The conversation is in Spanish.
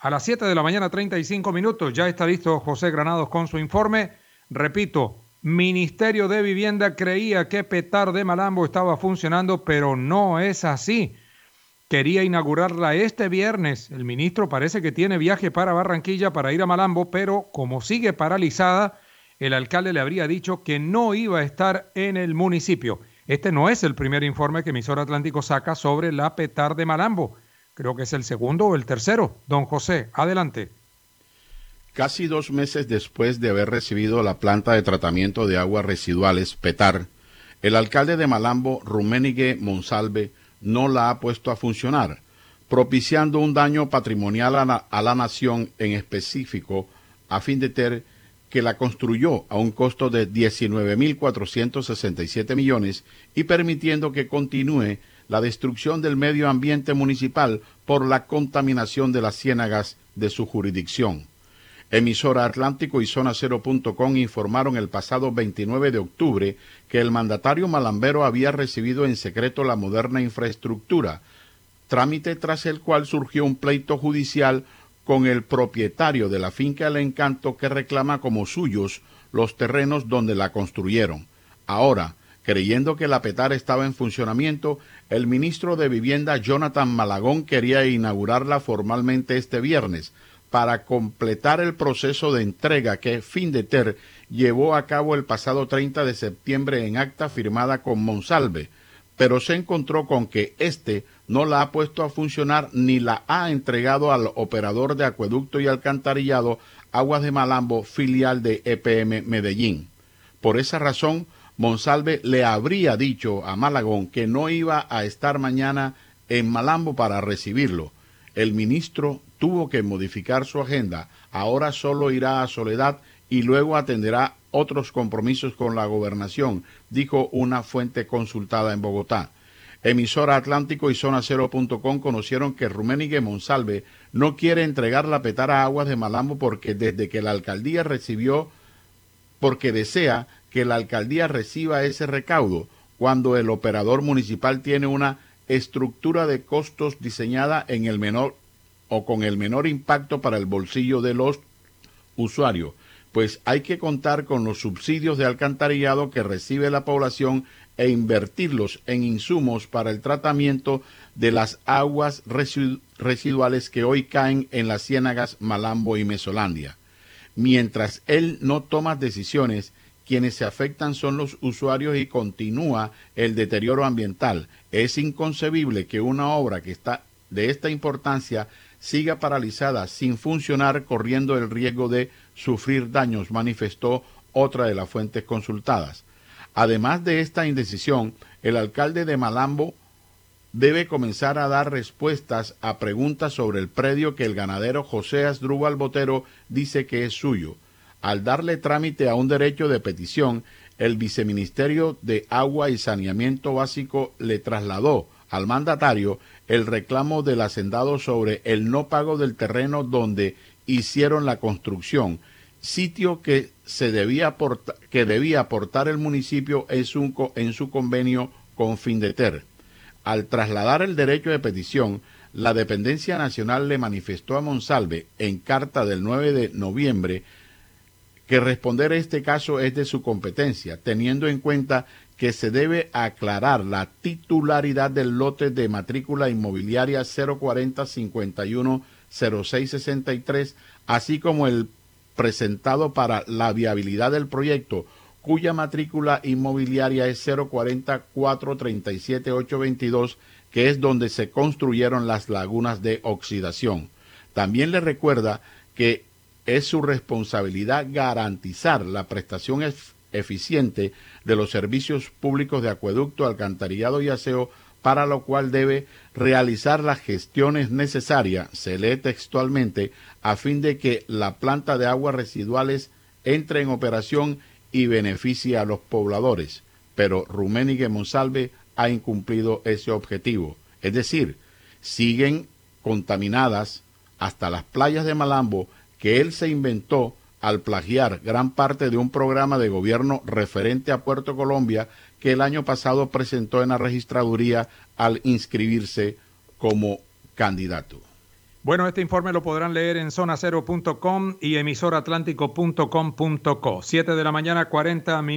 A las 7 de la mañana, 35 minutos, ya está listo José Granados con su informe. Repito, Ministerio de Vivienda creía que Petar de Malambo estaba funcionando, pero no es así. Quería inaugurarla este viernes. El ministro parece que tiene viaje para Barranquilla para ir a Malambo, pero como sigue paralizada, el alcalde le habría dicho que no iba a estar en el municipio. Este no es el primer informe que Emisora Atlántico saca sobre la Petar de Malambo. Creo que es el segundo o el tercero. Don José, adelante. Casi 2 meses después de haber recibido la planta de tratamiento de aguas residuales, Petar, el alcalde de Malambo, Rummenigge Monsalve, no la ha puesto a funcionar, propiciando un daño patrimonial a la nación, en específico a Findeter, que la construyó a un costo de 19.467 millones y permitiendo que continúe la destrucción del medio ambiente municipal por la contaminación de las ciénagas de su jurisdicción. Emisora Atlántico y Zona0.com informaron el pasado 29 de octubre que el mandatario malambero había recibido en secreto la moderna infraestructura, trámite tras el cual surgió un pleito judicial con el propietario de la finca El Encanto, que reclama como suyos los terrenos donde la construyeron. Ahora, creyendo que la Petar estaba en funcionamiento, el ministro de Vivienda, Jonathan Malagón, quería inaugurarla formalmente este viernes para completar el proceso de entrega que Findeter llevó a cabo el pasado 30 de septiembre en acta firmada con Monsalve, pero se encontró con que éste no la ha puesto a funcionar ni la ha entregado al operador de acueducto y alcantarillado Aguas de Malambo, filial de EPM Medellín. Por esa razón, Monsalve le habría dicho a Malagón que no iba a estar mañana en Malambo para recibirlo. El ministro tuvo que modificar su agenda. Ahora solo irá a Soledad y luego atenderá otros compromisos con la gobernación, dijo una fuente consultada en Bogotá. Emisora Atlántico y Zona0.com conocieron que Rummenigge Monsalve no quiere entregar la Petar a Aguas de Malambo porque desea que la alcaldía reciba ese recaudo, cuando el operador municipal tiene una estructura de costos diseñada en el menor o con el menor impacto para el bolsillo de los usuarios, pues hay que contar con los subsidios de alcantarillado que recibe la población e invertirlos en insumos para el tratamiento de las aguas residuales que hoy caen en las ciénagas Malambo y Mesolandia. Mientras él no toma decisiones, quienes se afectan son los usuarios y continúa el deterioro ambiental. Es inconcebible que una obra que está de esta importancia siga paralizada sin funcionar, corriendo el riesgo de sufrir daños, manifestó otra de las fuentes consultadas. Además de esta indecisión, el alcalde de Malambo debe comenzar a dar respuestas a preguntas sobre el predio que el ganadero José Asdrúbal Botero dice que es suyo. Al darle trámite a un derecho de petición, el Viceministerio de Agua y Saneamiento Básico le trasladó al mandatario el reclamo del hacendado sobre el no pago del terreno donde hicieron la construcción, sitio que debía aportar el municipio en su convenio con Findeter. Al trasladar el derecho de petición, la Dependencia Nacional le manifestó a Monsalve en carta del 9 de noviembre que responder a este caso es de su competencia, teniendo en cuenta que se debe aclarar la titularidad del lote de matrícula inmobiliaria 040-510663, así como el presentado para la viabilidad del proyecto, cuya matrícula inmobiliaria es 040-437-822, que es donde se construyeron las lagunas de oxidación. También le recuerda que es su responsabilidad garantizar la prestación eficiente de los servicios públicos de acueducto, alcantarillado y aseo, para lo cual debe realizar las gestiones necesarias, se lee textualmente, a fin de que la planta de aguas residuales entre en operación y beneficie a los pobladores. Pero Rummenigge Monsalve ha incumplido ese objetivo. Es decir, siguen contaminadas hasta las playas de Malambo, que él se inventó al plagiar gran parte de un programa de gobierno referente a Puerto Colombia que el año pasado presentó en la registraduría al inscribirse como candidato. Bueno, este informe lo podrán leer en zonacero.com y emisoratlántico.com.co. 7 de la mañana, 40 minutos.